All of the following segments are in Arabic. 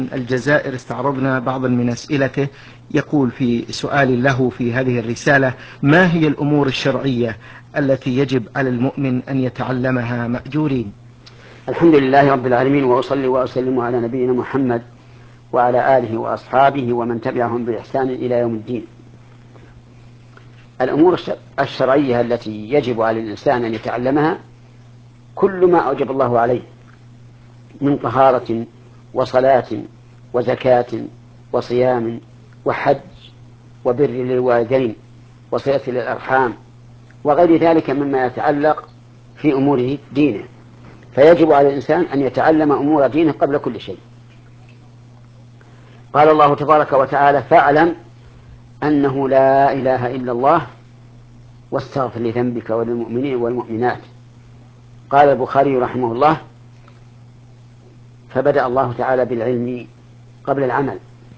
الجزائر استعرضنا بعضا من أسئلته. يقول في سؤال له في هذه الرسالة: ما هي الأمور الشرعية التي يجب على المؤمن أن يتعلمها مأجورين؟ الحمد لله رب العالمين، وأصلي وأسلم على نبينا محمد وعلى آله وأصحابه ومن تبعهم بإحسان إلى يوم الدين. الأمور الشرعية التي يجب على الإنسان أن يتعلمها كل ما أوجب الله عليه من طهارة وصلاة وزكاة وصيام وحج وبر للوالدين وصلة للأرحام وغير ذلك مما يتعلق في أمور دينه، فيجب على الإنسان أن يتعلم أمور دينه قبل كل شيء. قال الله تبارك وتعالى: فاعلم أنه لا إله إلا الله واستغفر لذنبك وللمؤمنين والمؤمنات. قال البخاري رحمه الله: فبدأ الله تعالى بالعلم قبل العمل.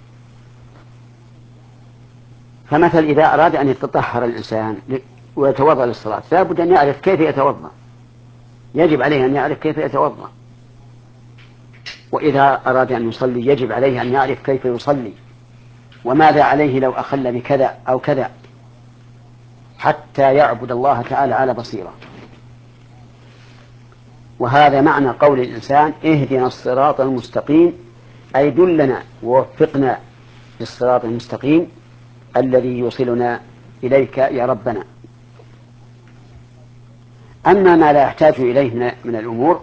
فمثل إذا أراد أن يتطهر الإنسان ويتوضأ للصلاة لا بد أن يعرف كيف يتوضأ، يجب عليه أن يعرف كيف يتوضأ. وإذا أراد أن يصلي يجب عليه أن يعرف كيف يصلي وماذا عليه لو أخل بكذا أو كذا، حتى يعبد الله تعالى على بصيرة. وهذا معنى قول الإنسان: اهدنا الصراط المستقيم، أي دلنا ووفقنا للصراط المستقيم الذي يوصلنا إليك يا ربنا. أما ما لا يحتاج إليه من الأمور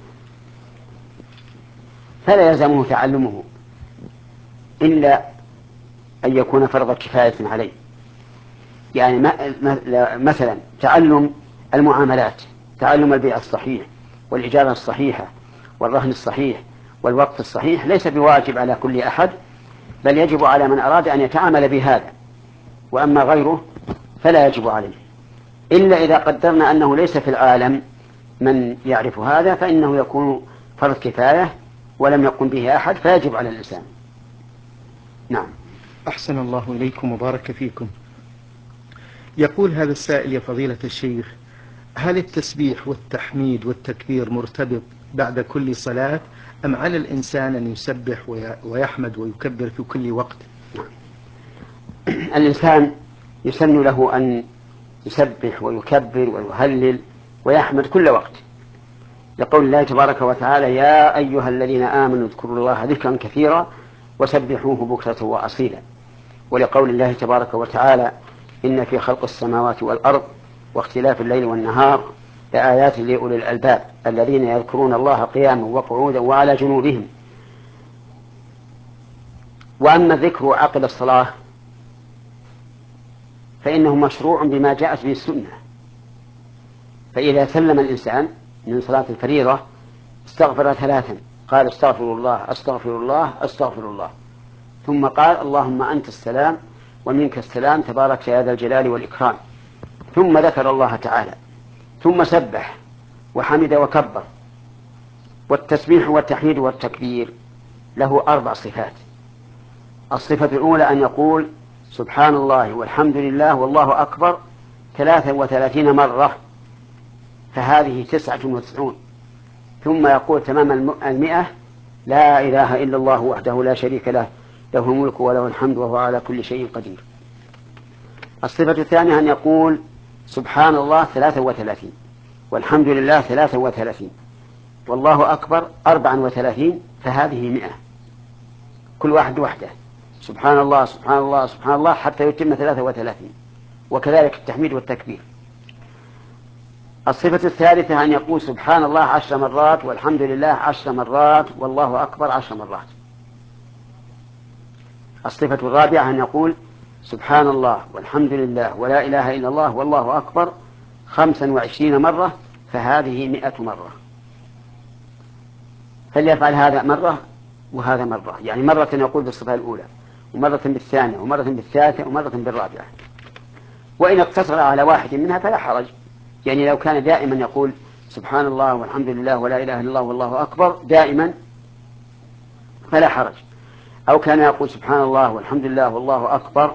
فلا يلزمه تعلمه إلا أن يكون فرض كفاية عليه. يعني مثلا تعلم المعاملات، تعلم البيع الصحيح والإجارة الصحيحة والرهن الصحيح والوقف الصحيح ليس بواجب على كل أحد، بل يجب على من أراد أن يتعامل بهذا، وأما غيره فلا يجب عليه، إلا إذا قدرنا أنه ليس في العالم من يعرف هذا فإنه يكون فرض كفاية ولم يقم به أحد فيجب على الإنسان. نعم. أحسن الله إليكم وبارك فيكم. يقول هذا السائل: يا فضيلة الشيخ، هل التسبيح والتحميد والتكبير مرتبط بعد كل صلاة، أم على الإنسان أن يسبح ويحمد ويكبر في كل وقت؟ الإنسان يسن له أن يسبح ويكبر ويهلل ويحمد كل وقت، لقول الله تبارك وتعالى: يا أيها الذين آمنوا اذكروا الله ذكرا كثيرا وسبحوه بكرة وأصيلا. ولقول الله تبارك وتعالى: إن في خلق السماوات والأرض واختلاف الليل والنهار لآيات لأولي الألباب الذين يذكرون الله قياما وقعودا وعلى جنوبهم. وأما الذكر عقب الصلاة فإنه مشروع بما جاءت به السنة. فإذا سلم الإنسان من صلاة الفريضة استغفر ثلاثا، قال: استغفر الله استغفر الله استغفر الله، ثم قال: اللهم أنت السلام ومنك السلام تبارك يا ذا الجلال والإكرام، ثم ذكر الله تعالى، ثم سبح وحمد وكبر. والتسبيح والتحميد والتكبير له 4 صفات. الصفة الأولى أن يقول: سبحان الله والحمد لله والله أكبر 33 مرة، فهذه 99. ثم يقول تمام 100: لا إله إلا الله وحده لا شريك له، له الملك وله الحمد وهو على كل شيء قدير. الصفة الثانية أن يقول: سبحان الله 33 والحمد لله 33 والله أكبر 34، فهذه 100، كل واحد وحده، سبحان الله سبحان الله سبحان الله حتى يتم 33. وكذلك التحميد والتكبير. الصفة الثالثة أن يقول: سبحان الله 10 مرات والحمد لله 10 مرات والله أكبر 10 مرات. الصفة الرابعة أن يقول: سبحان الله والحمد لله ولا إله إلا الله والله أكبر 25 مرة، فهذه 100 مرة. فليفعل هذا مرة وهذا مرة، يعني مرة يقول بالصفة الأولى ومرة بالثانية ومرة بالثالثة ومرة بالرابعة. وإن اقتصر على واحد منها فلا حرج، يعني لو كان دائما يقول سبحان الله والحمد لله ولا إله إلا الله والله أكبر دائما فلا حرج، أو كان يقول سبحان الله والحمد لله والله أكبر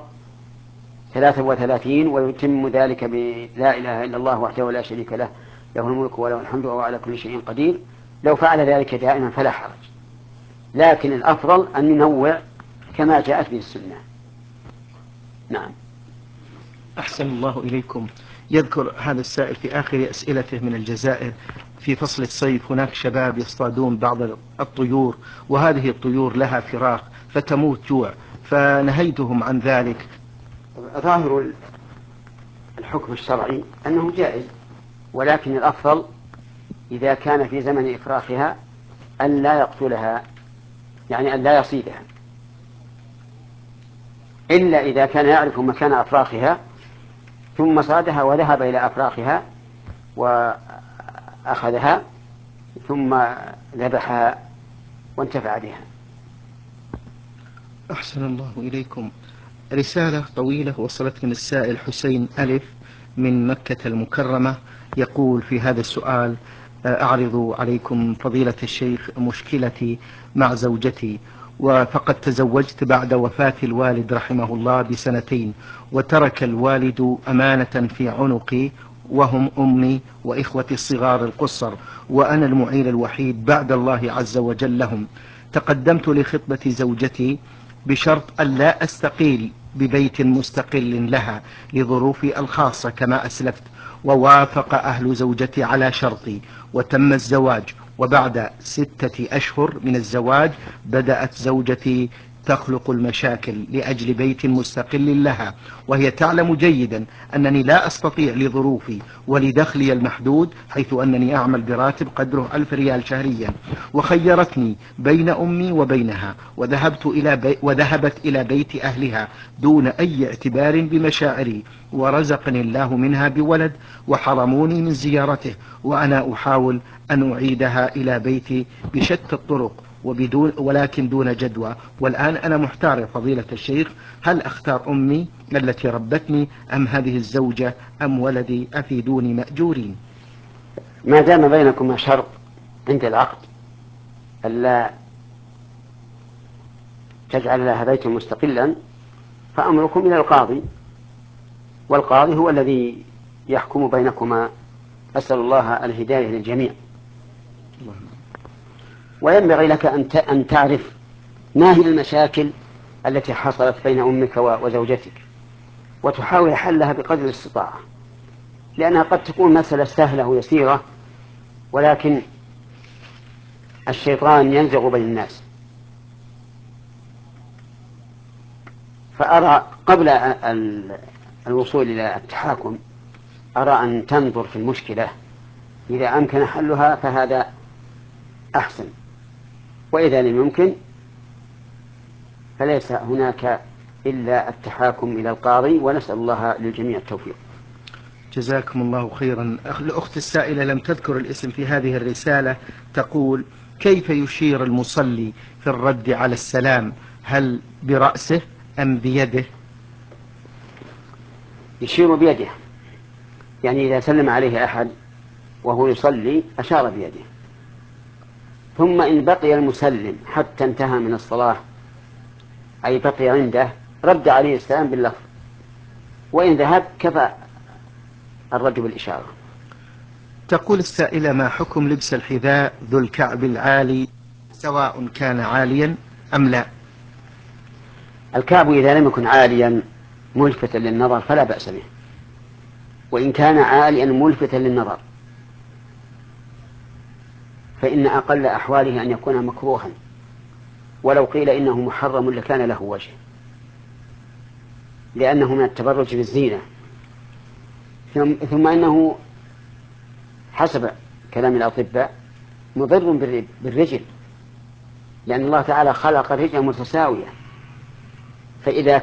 33 ويتم ذلك بلا إله إلا الله وحده لا شريك له، له الملك وله الحمد وهو على كل شيء قدير، لو فعل ذلك دائما فلا حرج. لكن الأفضل أن ننوع كما جاءت به السنة. نعم. أحسن الله إليكم. يذكر هذا السائل في آخر أسئلته من الجزائر: في فصل الصيف هناك شباب يصطادون بعض الطيور، وهذه الطيور لها فراخ فتموت جوع، فنهيتهم عن ذلك. ظاهر الحكم الشرعي أنه جائز، ولكن الأفضل إذا كان في زمن إفراخها أن لا يقتلها، يعني أن لا يصيدها، إلا إذا كان يعرف مكان أفراخها ثم صادها وذهب إلى أفراخها وأخذها ثم ذبحها وانتفع بها. أحسن الله إليكم. رسالة طويلة وصلت من السائل حسين ألف من مكة المكرمة، يقول في هذا السؤال: أعرض عليكم فضيلة الشيخ مشكلتي مع زوجتي، فقد تزوجت بعد وفاة الوالد رحمه الله بسنتين، وترك الوالد أمانة في عنقي وهم أمي وإخوتي الصغار القصر، وأنا المعين الوحيد بعد الله عز وجل لهم. تقدمت لخطبة زوجتي بشرط ألا أستقيل ببيت مستقل لها لظروفي الخاصة كما أسلفت، ووافق أهل زوجتي على شرطي وتم الزواج. وبعد 6 أشهر من الزواج بدأت زوجتي تخلق المشاكل لأجل بيت مستقل لها، وهي تعلم جيدا أنني لا أستطيع لظروفي ولدخلي المحدود، حيث أنني أعمل براتب قدره 1000 ريال شهريا، وخيرتني بين أمي وبينها، وذهبت إلى بيت أهلها دون أي اعتبار بمشاعري، ورزقني الله منها بولد وحرموني من زيارته، وأنا أحاول أن أعيدها إلى بيتي بشتى الطرق ولكن دون جدوى. والآن أنا محتار يا فضيلة الشيخ، هل أختار أمي التي ربتني أم هذه الزوجة أم ولدي؟ أفيدوني مأجورين. ما دام بينكما شرط عند العقد ألا تجعل لها بيتا مستقلا فأمركم إلى القاضي، والقاضي هو الذي يحكم بينكما. أسأل الله الهداية للجميع. وينبغي لك أن تعرف ما هي المشاكل التي حصلت بين أمك وزوجتك، وتحاول حلها بقدر الاستطاعة، لأنها قد تكون مسألة سهلة ويسيرة، ولكن الشيطان ينزغ بين الناس. فأرى قبل الوصول إلى التحاكم أرى أن تنظر في المشكلة، إذا أمكن حلها فهذا أحسن، وإذا لم يمكن فليس هناك إلا التحاكم إلى القاضي، ونسأل الله للجميع التوفيق. جزاكم الله خيرا. الأخت السائلة لم تذكر الاسم في هذه الرسالة، تقول: كيف يشير المصلي في الرد على السلام؟ هل برأسه أم بيده؟ يشير بيده، يعني إذا سلم عليه أحد وهو يصلي أشار بيده، ثم إن بقي المسلم حتى انتهى من الصلاة أي بقي عنده رد عليه السلام باللفظ، وإن ذهب كفى الرد بالإشارة. تقول السائلة: ما حكم لبس الحذاء ذو الكعب العالي سواء كان عاليا أم لا؟ الكعب إذا لم يكن عاليا ملفتا للنظر فلا بأس به، وإن كان عاليا ملفتا للنظر فإن أقل أحواله أن يكون مكروها، ولو قيل إنه محرم لكان له وجه، لأنه من التبرج بالزينة. ثم إنه حسب كلام الأطباء مضر بالرجل، لأن الله تعالى خلق الرجل متساوية، فإذا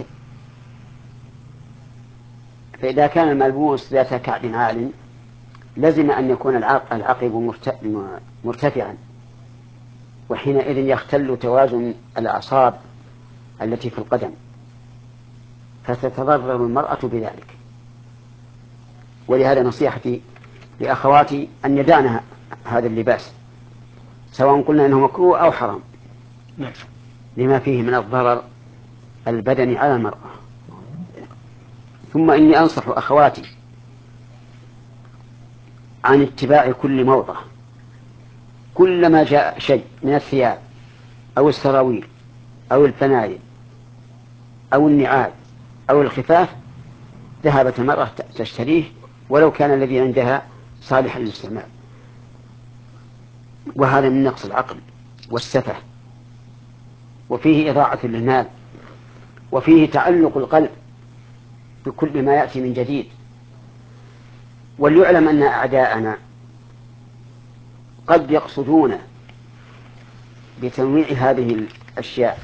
كان الملبوس ذات كعب عال لزم أن يكون العقب مرتفعا، وحينئذ يختل توازن الأعصاب التي في القدم، فتتضرر المرأة بذلك. ولهذا نصيحتي لأخواتي أن يدعن هذا اللباس، سواء قلنا أنه مكروه أو حرام، لما فيه من الضرر البدني على المرأة. ثم إني أنصح أخواتي عن اتباع كل موضة، كلما جاء شيء من الثياب أو السراويل أو الفنايل أو النعال أو الخفاف ذهبت المرأة تشتريه ولو كان الذي عندها صالحا للاستعمال. وهذا من نقص العقل والسفه، وفيه إضاعة للمال، وفيه تعلق القلب بكل ما يأتي من جديد. وليعلم أن أعداءنا قد يقصدون بتنويع هذه الأشياء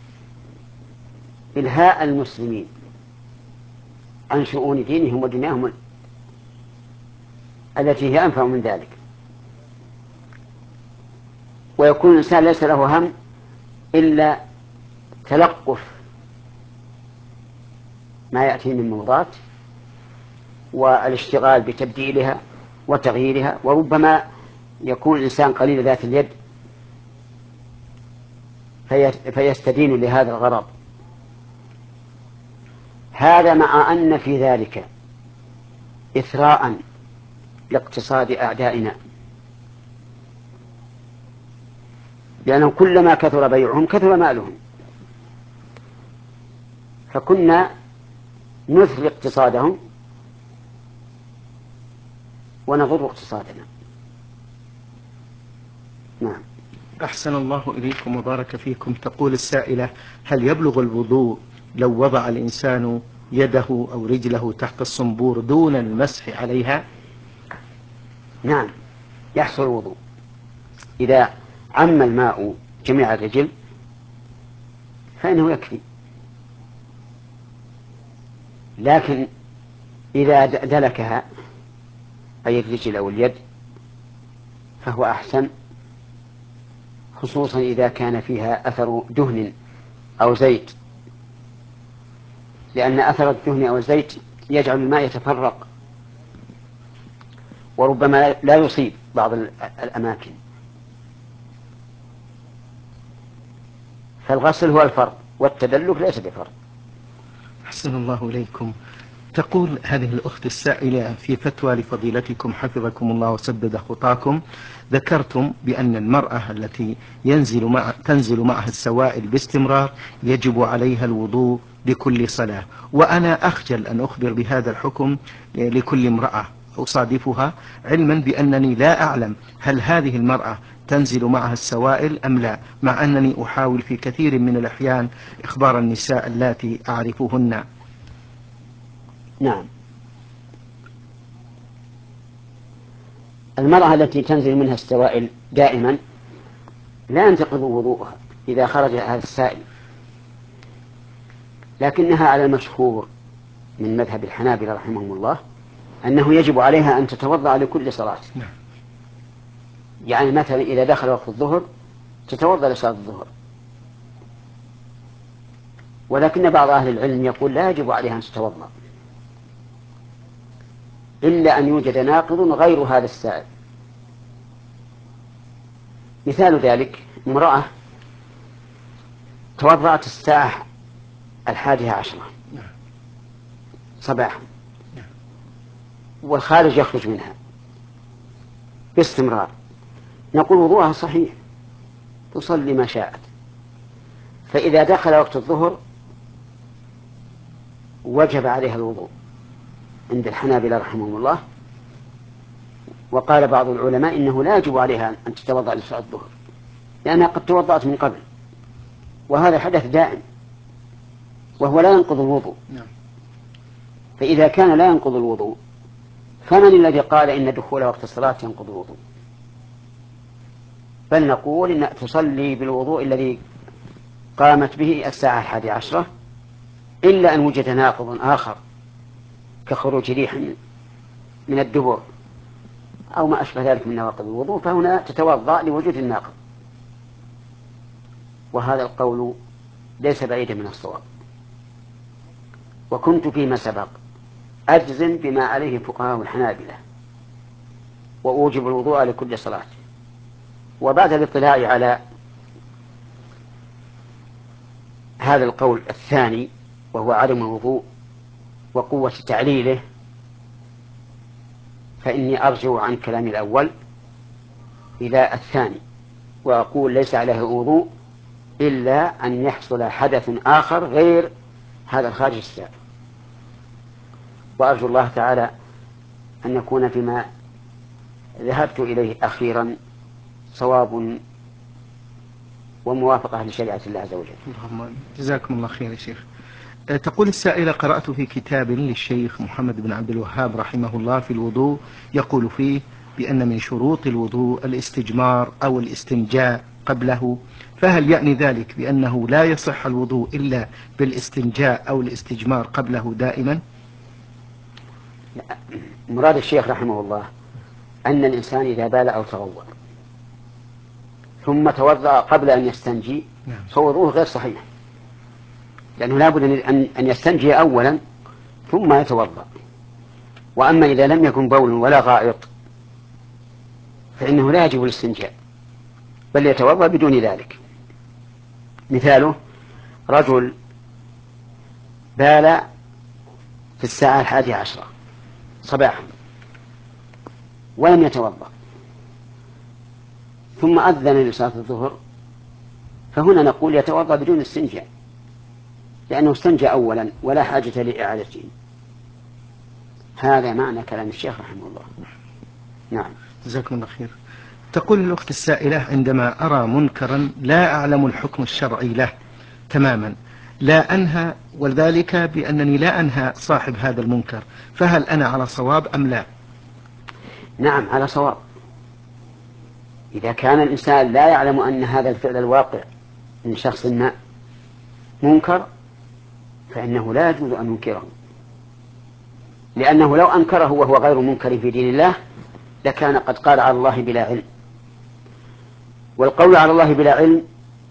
إلهاء المسلمين عن شؤون دينهم ودنياهم التي هي أنفع من ذلك، ويكون الإنسان ليس له هم إلا تلقف ما يأتي من موضات والاشتغال بتبديلها وتغييرها، وربما يكون الإنسان قليل ذات اليد فيستدين لهذا الغرض. هذا مع أن في ذلك إثراء لاقتصاد أعدائنا، لأنه كلما كثر بيعهم كثر مالهم، فكنا نثري اقتصادهم ونضر اقتصادنا. نعم. أحسن الله إليكم وبارك فيكم. تقول السائلة: هل يبلغ الوضوء لو وضع الإنسان يده أو رجله تحت الصنبور دون المسح عليها؟ نعم، يحصل الوضوء إذا عم الماء جميع الرجل فإنه يكفي، لكن إذا دلكها أي الرجل أو اليد فهو أحسن، خصوصا إذا كان فيها أثر دهن أو زيت، لأن أثر الدهن أو الزيت يجعل الماء يتفرق وربما لا يصيب بعض الأماكن. فالغسل هو الفرض والتدلك ليس بفرض. أحسن الله إليكم. تقول هذه الأخت السائلة: في فتوى لفضيلتكم حفظكم الله وسدد خطاكم، ذكرتم بأن المرأة التي تنزل معها السوائل باستمرار يجب عليها الوضوء لكل صلاة، وأنا أخجل أن أخبر بهذا الحكم لكل امرأة أصادفها، علما بأنني لا أعلم هل هذه المرأة تنزل معها السوائل أم لا، مع أنني أحاول في كثير من الأحيان إخبار النساء اللاتي أعرفهن. نعم، المرأة التي تنزل منها السوائل دائما لا ينتقض وضوءها إذا خرج هذا السائل، لكنها على المشهور من مذهب الحنابلة رحمهم الله أنه يجب عليها أن تتوضأ لكل صلاة. يعني مثلا إذا دخل وقت الظهر تتوضأ لصلاة الظهر، ولكن بعض أهل العلم يقول لا يجب عليها أن تتوضأ إلا أن يوجد ناقض غير هذا السائل. مثال ذلك امرأة توضأت الساعة 11 صباحا والخارج يخرج منها باستمرار، نقول وضوءها صحيح تصلي ما شاءت. فإذا دخل وقت الظهر وجب عليها الوضوء عند الحنابلة رحمهم الله، وقال بعض العلماء إنه لا يجب عليها أن تتوضأ لصلاة الظهر لأنها قد توضأت من قبل، وهذا حدث دائم وهو لا ينقض الوضوء. فإذا كان لا ينقض الوضوء فمن الذي قال إن دخول وقت الصلاة ينقض الوضوء؟ بل نقول إن تصلي بالوضوء الذي قامت به الساعة 11 إلا أن وجد ناقض آخر كخروج ريح من الدبر أو ما أشبه ذلك من نواقض الوضوء، فهنا تتوضأ لوجود الناقض، وهذا القول ليس بعيدا من الصواب. وكنت فيما سبق أجزم بما عليه فقهاء الحنابلة وأوجب الوضوء لكل صلاة، وبعد الاطلاع على هذا القول الثاني وهو عدم الوضوء وقوة تعليله فإني أرجع عن كلام الأول إلى الثاني وأقول ليس عليه وضوء إلا أن يحصل حدث آخر غير هذا الخارج السابق. وأرجو الله تعالى أن يكون فيما ذهبت إليه أخيرا صواب وموافقة لشريعة الله عز وجل. اللهم جزاكم الله خير يا شيخ. تقول السائلة: قرأت في كتاب للشيخ محمد بن عبد الوهاب رحمه الله في الوضوء يقول فيه بأن من شروط الوضوء الاستجمار أو الاستنجاء قبله، فهل يعني ذلك بأنه لا يصح الوضوء إلا بالاستنجاء أو الاستجمار قبله دائما؟ مراد الشيخ رحمه الله أن الإنسان إذا بال أو تغوط ثم توضأ قبل أن يستنجي فوضوءه غير صحيح، لأنه لا بد أن يستنجي أولا ثم يتوضأ. وأما إذا لم يكن بول ولا غائط فإنه لا يجب الاستنجاء بل يتوضأ بدون ذلك. مثاله: رجل بال في الساعة 11 صباحا ولم يتوضأ ثم أذن لصلاة الظهر، فهنا نقول يتوضأ بدون استنجاء لأنه استنجى أولا ولا حاجة لإعادته. هذا معنى كلام الشيخ رحمه الله. نعم. جزاكم الله خير. تقول الأخت السائلة: عندما أرى منكرا لا أعلم الحكم الشرعي له تماما لا أنهى، وذلك بأنني لا أنهى صاحب هذا المنكر، فهل أنا على صواب أم لا؟ نعم على صواب. إذا كان الإنسان لا يعلم أن هذا الفعل الواقع من شخص ما منكر فإنه لا يجوز أن ينكره، لأنه لو أنكره وهو غير منكر في دين الله لكان قد قال على الله بلا علم، والقول على الله بلا علم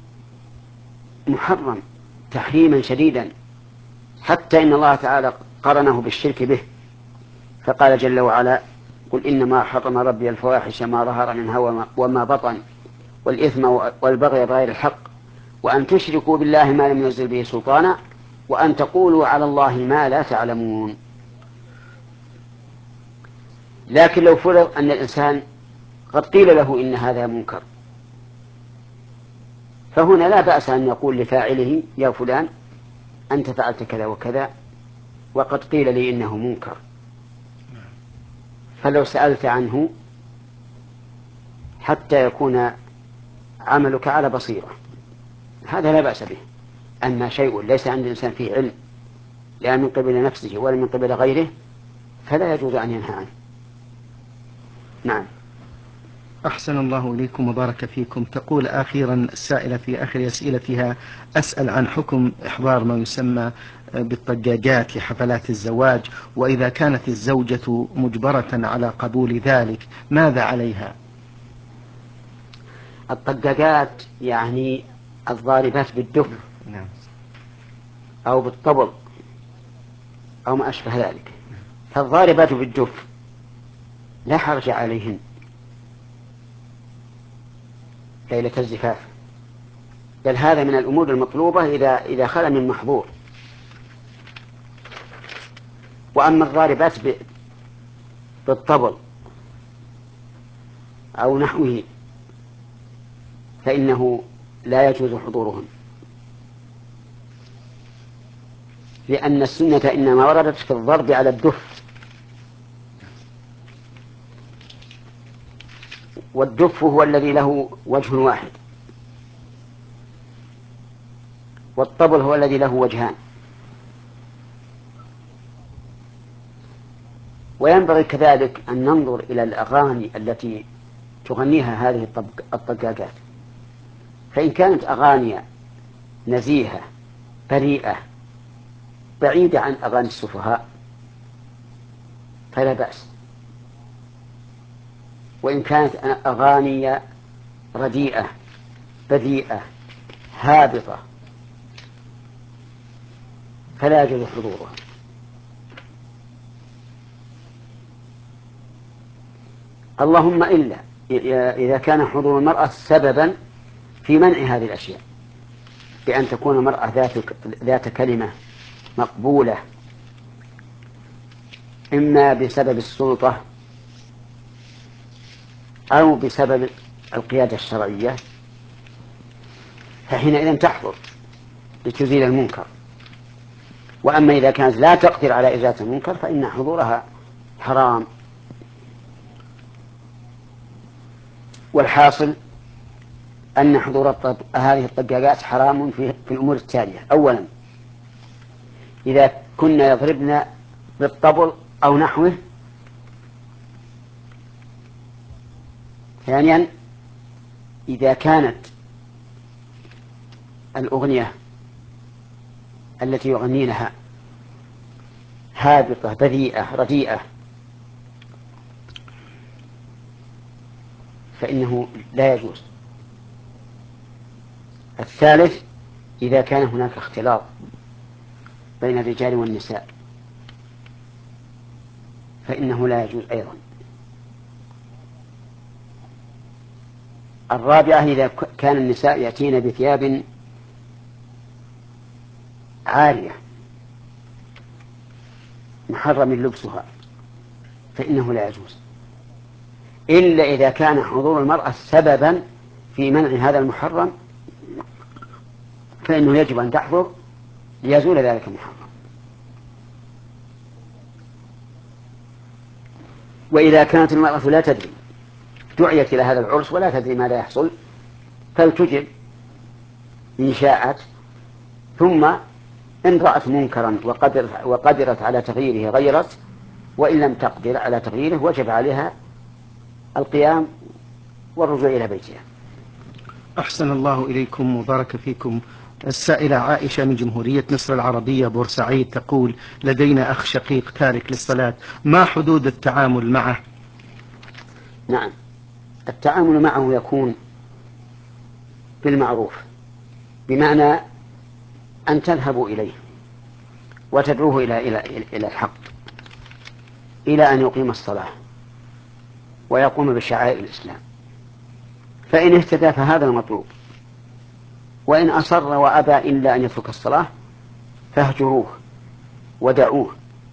محرم تحريما شديدا، حتى إن الله تعالى قرنه بالشرك به فقال جل وعلا: قل إنما حرم ربي الفواحش ما ظهر منها وما بطن والإثم والبغي بغير الحق وأن تشركوا بالله ما لم ينزل به سلطانا وأن تقولوا على الله ما لا تعلمون. لكن لو فرض أن الإنسان قد قيل له إن هذا منكر فهنا لا بأس أن يقول لفاعله: يا فلان أنت فعلت كذا وكذا وقد قيل لي إنه منكر، فلو سألت عنه حتى يكون عملك على بصيرة هذا لا بأس به. أما شيء ليس عند الإنسان فيه علم لا من قبل نفسه ولا من قبل غيره فلا يجوز أن ينهى عنه. نعم. أحسن الله إليكم وبارك فيكم. تقول أخيرا السائلة في آخر أسئلتها: أسأل عن حكم إحضار ما يسمى بالطجاجات لحفلات الزواج، وإذا كانت الزوجة مجبرة على قبول ذلك ماذا عليها؟ الطجاجات يعني الضاربات بالدف أو بالطبل أو ما أشبه ذلك، فالضاربات بالدف لا حرج عليهن ليلة الزفاف، بل هذا من الأمور المطلوبة إذا خلا من محظور. وأما الضاربات بالطبل أو نحوه فإنه لا يجوز حضورهن، لأن السنة إنما وردت في الضرب على الدف، والدف هو الذي له وجه واحد، والطبل هو الذي له وجهان. وينبغي كذلك أن ننظر إلى الأغاني التي تغنيها هذه الطجاجات، فإن كانت أغاني نزيهة بريئة بعيدة عن أغاني السفهاء فلا بأس، وإن كانت أغاني رديئة بذيئة هابطة فلا يجوز حضورها. اللهم إلا إذا كان حضور المرأة سببا في منع هذه الأشياء، بأن تكون المرأة ذات كلمة مقبولة إما بسبب السلطة أو بسبب القيادة الشرعية، فحينئذ تحضر لتزيل المنكر. وأما إذا كانت لا تقدر على إزالة المنكر فإن حضورها حرام. والحاصل أن حضور هذه الطقاقات حرام في الأمور التالية: أولا، إذا كنا يضربن بالطبل أو نحوه. ثانيا، إذا كانت الأغنية التي يغنينها هابطة بذيئة رديئة فإنه لا يجوز. الثالث، إذا كان هناك اختلاط بين الرجال والنساء فإنه لا يجوز أيضا. الرابعة، إذا كان النساء يأتين بثياب عارية محرم لبسها فإنه لا يجوز، إلا إذا كان حضور المرأة سببا في منع هذا المحرم فإنه يجب أن تحضر ليزول ذلك المحرم. وإذا كانت المرأة لا تدري، دعيت إلى هذا العرس ولا تدري ماذا يحصل، فلتجب إن شاءت، ثم إن رأت منكرا وقدرت على تغييره غيرت، وإن لم تقدر على تغييره وجب عليها القيام والرجوع إلى بيتها. أحسن الله إليكم وبارك فيكم. السائلة عائشة من جمهورية مصر العربية بورسعيد تقول: لدينا أخ شقيق تارك للصلاة، ما حدود التعامل معه؟ نعم، التعامل معه يكون بالمعروف، بمعنى أن تذهبوا إليه وتدعوه إلى الحق، إلى أن يقيم الصلاة ويقوم بشعائر الإسلام، فإن اهتدى فهذا المطلوب، وإن أصر وأبى إلا أن يترك الصلاة فاهجروه ودعوه،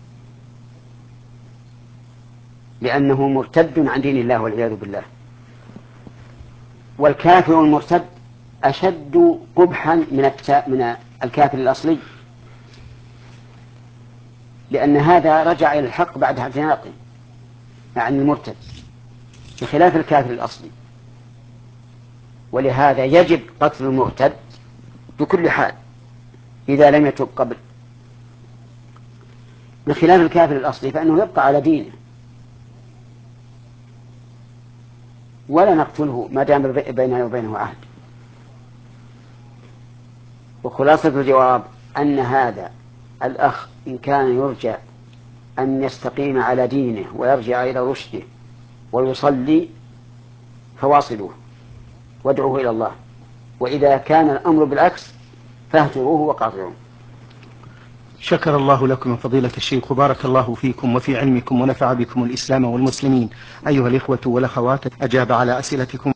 لأنه مرتد عن دين الله والعياذ بالله. والكافر المرتد أشد قبحا من الكافر الأصلي، لأن هذا رجع إلى الحق بعد اعتناقه عن المرتد، بخلاف الكافر الأصلي. ولهذا يجب قتل المرتد بكل حال إذا لم يتب قبل، بخلاف الكافر الأصلي فإنه يبقى على دينه ولا نقتله ما دام بيننا وبينه عهد. وخلاصة الجواب أن هذا الأخ إن كان يرجى أن يستقيم على دينه ويرجع إلى رشده ويصلي فواصلوه وادعوه إلى الله، وإذا كان الأمر بالعكس فاهجروه وقاطعوه. شكر الله لكم فضيلة الشيخ وبارك الله فيكم وفي علمكم ونفع بكم الإسلام والمسلمين. أيها الإخوة والأخوات، أجاب على أسئلتكم